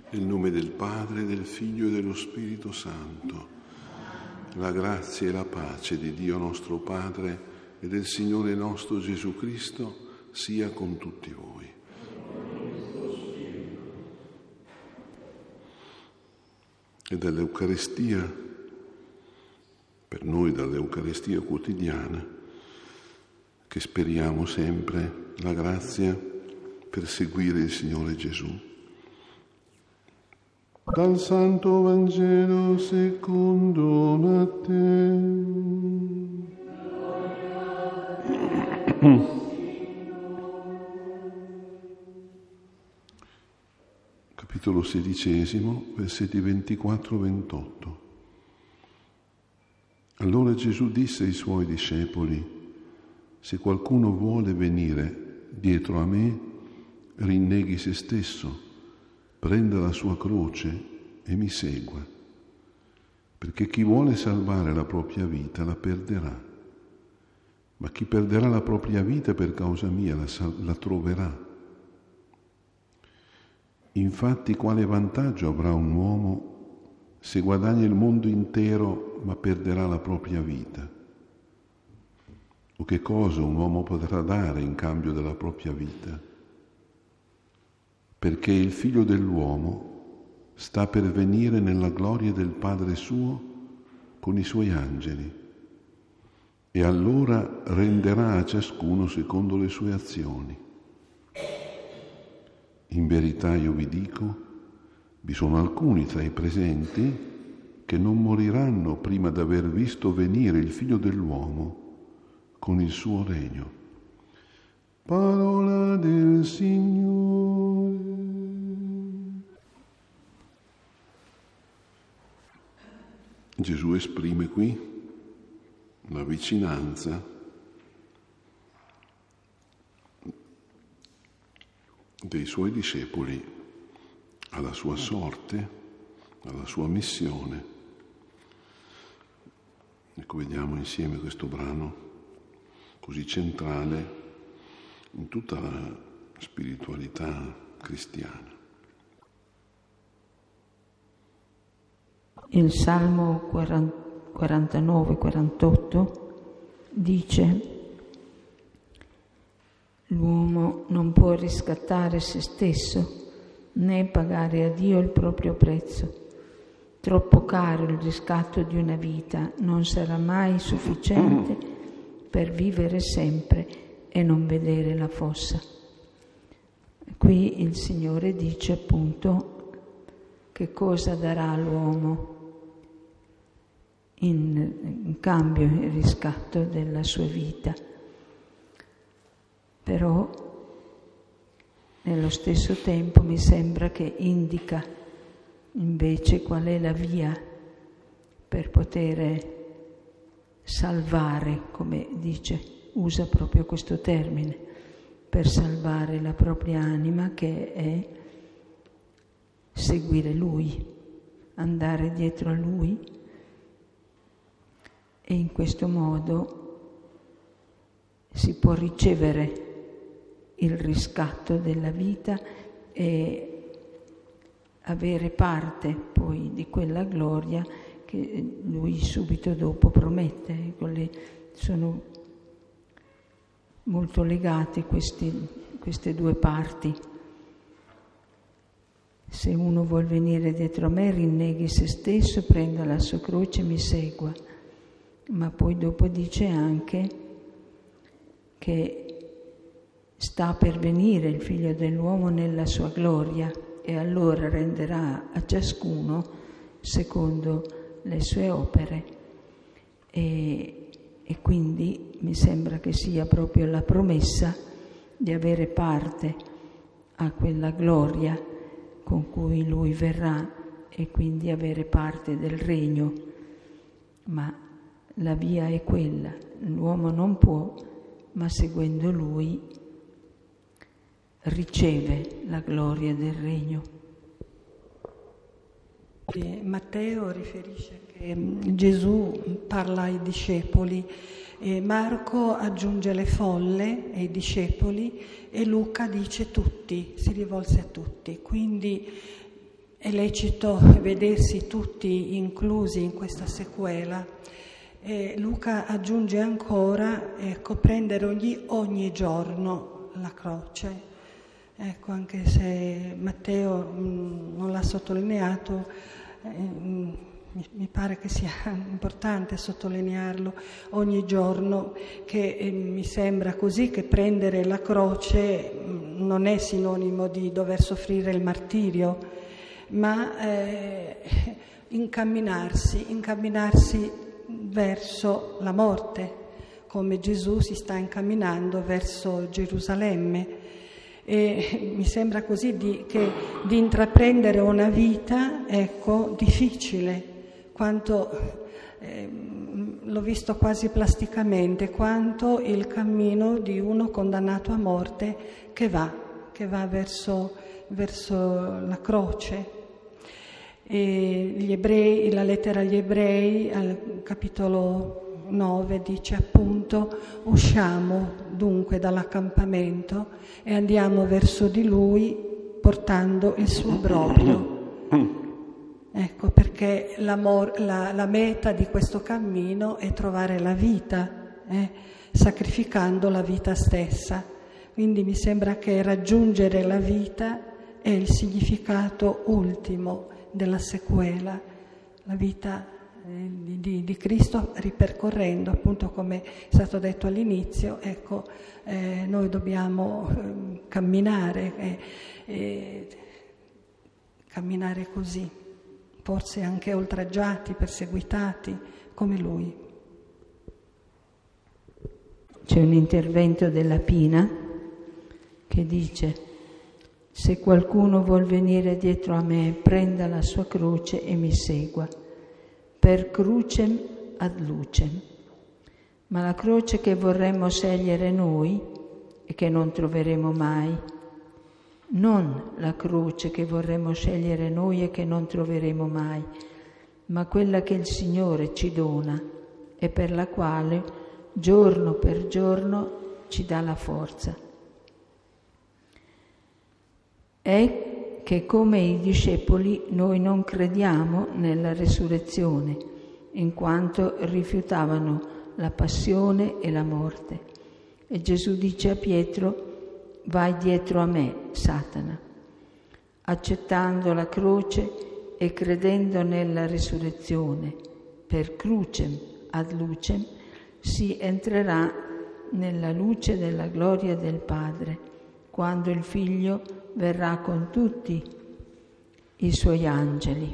Nel nome del Padre, del Figlio e dello Spirito Santo, la grazia e la pace di Dio nostro Padre e del Signore nostro Gesù Cristo sia con tutti voi. E dall'Eucaristia, per noi dall'Eucaristia quotidiana, che speriamo sempre la grazia per seguire il Signore Gesù. Dal Santo Vangelo secondo Matteo. Capitolo 16, versetti 24-28. Allora Gesù disse ai suoi discepoli: se qualcuno vuole venire dietro a me, rinneghi se stesso, prenda la sua croce e mi segua, perché chi vuole salvare la propria vita la perderà, ma chi perderà la propria vita per causa mia la troverà. Infatti, quale vantaggio avrà un uomo se guadagna il mondo intero ma perderà la propria vita? O che cosa un uomo potrà dare in cambio della propria vita? Perché il Figlio dell'uomo sta per venire nella gloria del Padre suo con i suoi angeli, e allora renderà a ciascuno secondo le sue azioni. In verità io vi dico, vi sono alcuni tra i presenti che non moriranno prima d'aver visto venire il Figlio dell'uomo con il suo regno. Parola del Signore. Gesù esprime qui la vicinanza dei suoi discepoli alla sua sorte, alla sua missione. Ecco, vediamo insieme questo brano così centrale in tutta la spiritualità cristiana. Il Salmo 49-48 dice: l'uomo non può riscattare se stesso né pagare a Dio il proprio prezzo. Troppo caro il riscatto di una vita non sarà mai sufficiente per vivere sempre e non vedere la fossa. Qui il Signore dice appunto che cosa darà all'uomo in cambio il riscatto della sua vita. Però nello stesso tempo mi sembra che indica invece qual è la via per poter salvare, come dice, usa proprio questo termine, per salvare la propria anima, che è seguire Lui, andare dietro a Lui, e in questo modo si può ricevere il riscatto della vita e avere parte poi di quella gloria che Lui subito dopo promette. Sono molto legate queste due parti. Se uno vuol venire dietro a me, rinneghi se stesso, prenda la sua croce e mi segua. Ma poi dopo dice anche che sta per venire il Figlio dell'uomo nella sua gloria e allora renderà a ciascuno secondo le sue opere. E quindi mi sembra che sia proprio la promessa di avere parte a quella gloria con cui Lui verrà e quindi avere parte del regno. Ma la via è quella, l'uomo non può, ma seguendo Lui riceve la gloria del regno. Matteo riferisce che Gesù parla ai discepoli, Marco aggiunge le folle e i discepoli e Luca dice tutti, si rivolse a tutti. Quindi è lecito vedersi tutti inclusi in questa sequela. E Luca aggiunge ancora, ecco, prendere ogni giorno la croce. Ecco, anche se Matteo non l'ha sottolineato, mi pare che sia importante sottolinearlo ogni giorno, che mi sembra così che prendere la croce non è sinonimo di dover soffrire il martirio, ma incamminarsi verso la morte, come Gesù si sta incamminando verso Gerusalemme. E mi sembra così di intraprendere una vita, ecco, difficile, quanto l'ho visto quasi plasticamente, quanto il cammino di uno condannato a morte che va verso la croce. E gli Ebrei, la lettera agli Ebrei al capitolo 9 dice appunto: usciamo dunque dall'accampamento e andiamo verso di lui portando il suo obbrobrio. Ecco, perché la meta di questo cammino è trovare la vita, sacrificando la vita stessa. Quindi mi sembra che raggiungere la vita è il significato ultimo della sequela, la vita di Cristo ripercorrendo, appunto come è stato detto all'inizio, ecco, noi dobbiamo camminare così, forse anche oltraggiati, perseguitati come Lui. C'è un intervento della Pina che dice: se qualcuno vuol venire dietro a me, prenda la sua croce e mi segua. Per crucem ad lucem. Ma la croce che vorremmo scegliere noi e che non troveremo mai, non la croce che vorremmo scegliere noi e che non troveremo mai, ma quella che il Signore ci dona e per la quale giorno per giorno ci dà la forza. È che come i discepoli noi non crediamo nella resurrezione, in quanto rifiutavano la passione e la morte. E Gesù dice a Pietro: vai dietro a me, Satana. Accettando la croce e credendo nella resurrezione, per crucem ad lucem, si entrerà nella luce della gloria del Padre, quando il Figlio verrà con tutti i suoi angeli.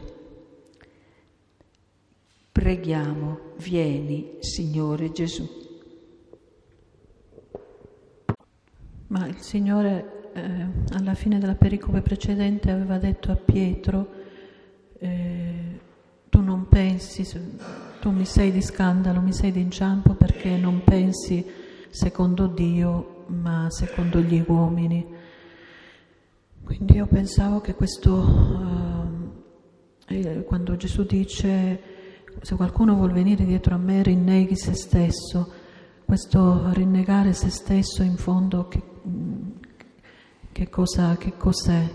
Preghiamo, vieni, Signore Gesù. Ma il Signore alla fine della pericope precedente aveva detto a Pietro: tu non pensi, tu mi sei di scandalo, mi sei di inciampo perché non pensi secondo Dio ma secondo gli uomini. Quindi io pensavo che questo, quando Gesù dice: se qualcuno vuol venire dietro a me, rinneghi se stesso, questo rinnegare se stesso in fondo che cos'è?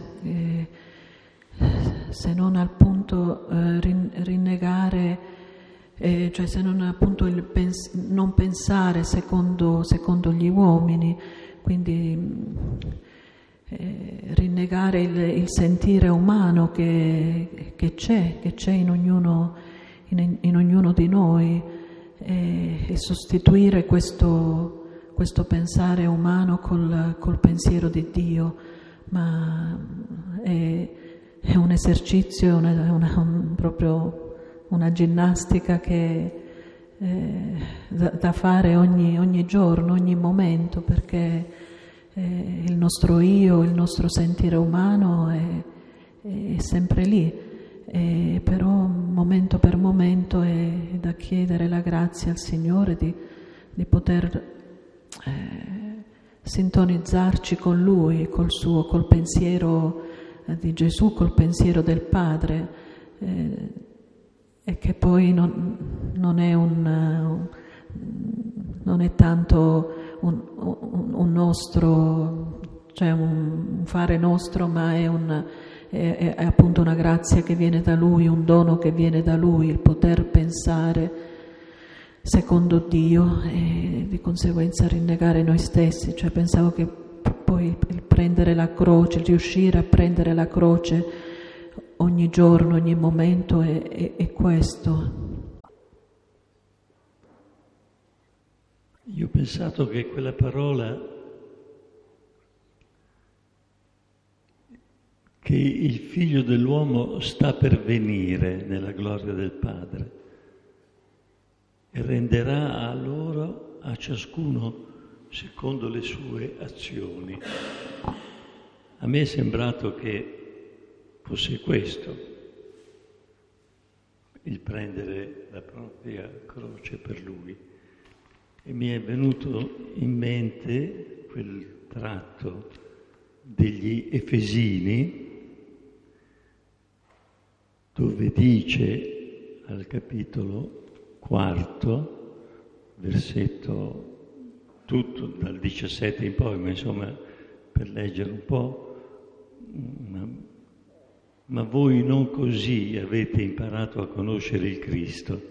Se non appunto rinnegare, cioè se non appunto non pensare secondo gli uomini, quindi rinnegare il sentire umano che c'è in ognuno di noi, e sostituire questo pensare umano col pensiero di Dio. Ma è un esercizio, proprio una ginnastica che da fare ogni giorno, ogni momento, perché il nostro io, il nostro sentire umano è sempre lì, però momento per momento è da chiedere la grazia al Signore di poter sintonizzarci con Lui, col pensiero di Gesù, col pensiero del Padre, e che poi non è tanto un nostro, cioè un fare nostro, ma è è appunto una grazia che viene da Lui, un dono che viene da Lui, il poter pensare secondo Dio e di conseguenza rinnegare noi stessi. Cioè pensavo che poi il prendere la croce, il riuscire a prendere la croce ogni giorno, ogni momento è questo. Io ho pensato che quella parola, che il Figlio dell'uomo sta per venire nella gloria del Padre e renderà a loro, a ciascuno, secondo le sue azioni. A me è sembrato che fosse questo, il prendere la propria croce per Lui. E mi è venuto in mente quel tratto degli Efesini, dove dice al capitolo 4, versetto tutto dal 17 in poi, ma insomma per leggere un po', ma voi non così avete imparato a conoscere il Cristo.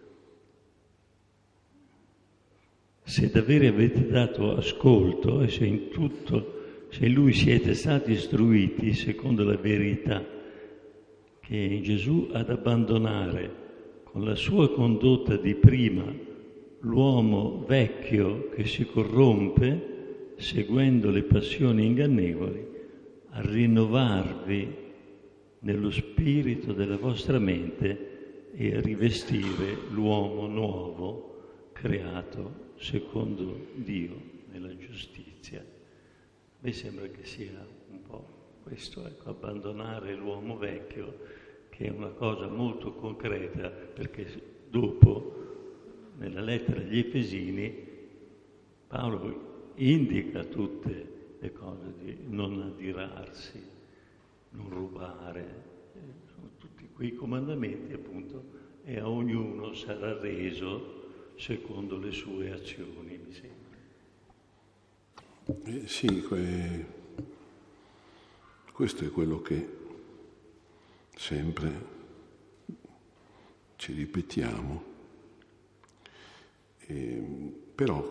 Se davvero avete dato ascolto e se in tutto, se in Lui siete stati istruiti secondo la verità, che in Gesù ad abbandonare con la sua condotta di prima l'uomo vecchio che si corrompe seguendo le passioni ingannevoli, a rinnovarvi nello spirito della vostra mente e a rivestire l'uomo nuovo creato secondo Dio nella giustizia. A me sembra che sia un po' questo, ecco, abbandonare l'uomo vecchio, che è una cosa molto concreta, perché dopo, nella lettera agli Efesini, Paolo indica tutte le cose di non adirarsi, non rubare, sono tutti quei comandamenti appunto, e a ognuno sarà reso secondo le sue azioni, mi sembra. Sì, questo è quello che sempre ci ripetiamo. Però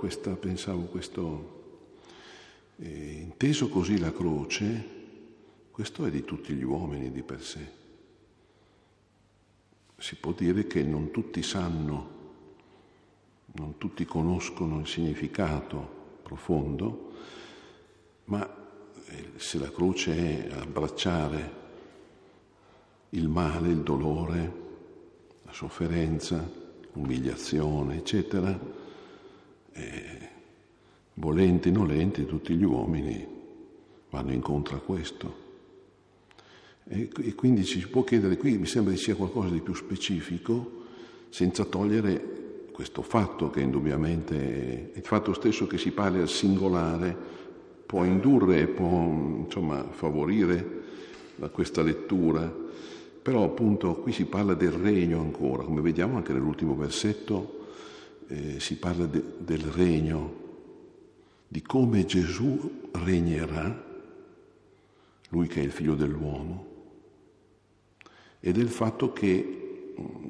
inteso così la croce, questo è di tutti gli uomini di per sé. Si può dire che non tutti sanno, non tutti conoscono il significato profondo, ma se la croce è abbracciare il male, il dolore, la sofferenza, l'umiliazione, eccetera, volenti, nolenti, tutti gli uomini vanno incontro a questo. E quindi ci può chiedere, qui mi sembra che sia qualcosa di più specifico, senza togliere questo fatto che indubbiamente, il fatto stesso che si parli al singolare può indurre e può insomma favorire questa lettura, però appunto qui si parla del regno ancora, come vediamo anche nell'ultimo versetto si parla del regno, di come Gesù regnerà, lui che è il figlio dell'uomo, e del fatto che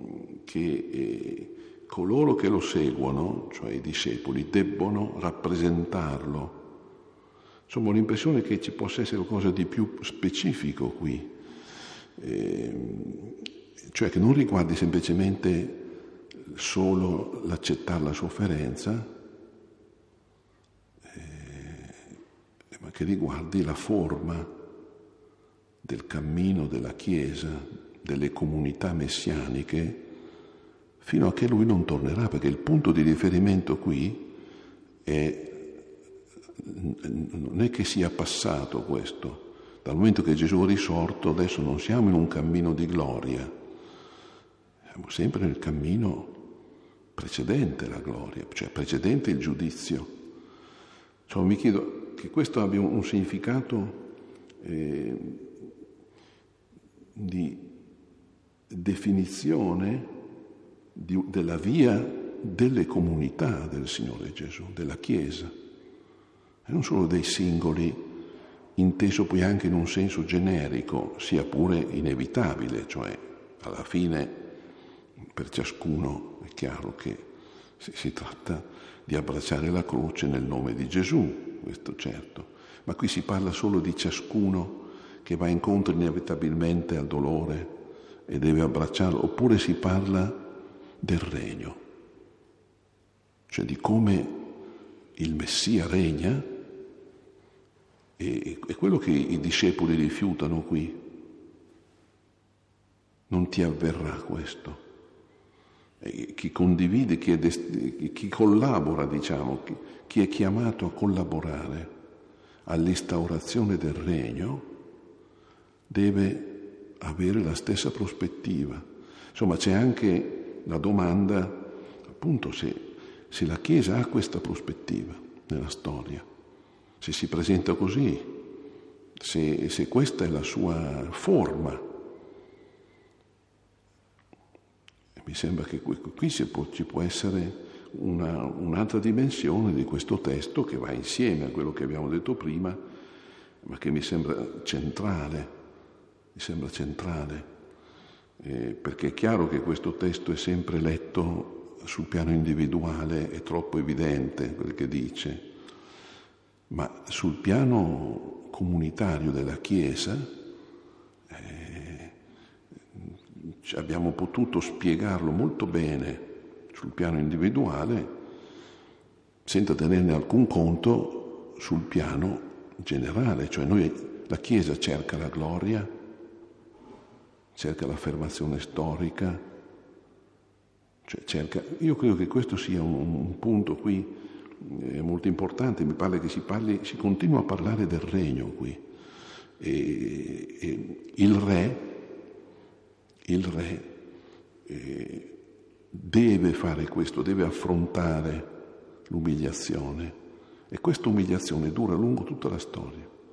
coloro che lo seguono, cioè i discepoli, debbono rappresentarlo. Insomma, ho l'impressione che ci possa essere qualcosa di più specifico qui, cioè che non riguardi semplicemente solo l'accettare la sofferenza, ma che riguardi la forma del cammino della Chiesa, delle comunità messianiche, fino a che lui non tornerà, perché il punto di riferimento qui non è che sia passato questo. Dal momento che Gesù è risorto, adesso non siamo in un cammino di gloria, siamo sempre nel cammino precedente la gloria, cioè precedente il giudizio. Cioè, mi chiedo che questo abbia un significato di definizione della via delle comunità del Signore Gesù, della Chiesa, e non solo dei singoli inteso poi anche in un senso generico, sia pure inevitabile, cioè alla fine per ciascuno è chiaro che si tratta di abbracciare la croce nel nome di Gesù, questo certo, ma qui si parla solo di ciascuno che va incontro inevitabilmente al dolore e deve abbracciarlo, oppure si parla del regno, cioè di come il Messia regna, e quello che i discepoli rifiutano qui. Non ti avverrà questo. E chi condivide, chi collabora, diciamo, chi è chiamato a collaborare all'instaurazione del regno, deve avere la stessa prospettiva. Insomma, c'è anche la domanda, appunto, se la Chiesa ha questa prospettiva nella storia, se si presenta così, se questa è la sua forma. Mi sembra che qui ci può essere un'altra dimensione di questo testo che va insieme a quello che abbiamo detto prima, ma che mi sembra centrale. Perché è chiaro che questo testo è sempre letto sul piano individuale, è troppo evidente quel che dice, ma sul piano comunitario della Chiesa abbiamo potuto spiegarlo molto bene sul piano individuale senza tenerne alcun conto sul piano generale, cioè la Chiesa cerca la gloria, cerca l'affermazione storica, io credo che questo sia un punto qui molto importante. Mi pare che si continua a parlare del regno qui, e il re deve fare questo, deve affrontare l'umiliazione, e questa umiliazione dura lungo tutta la storia.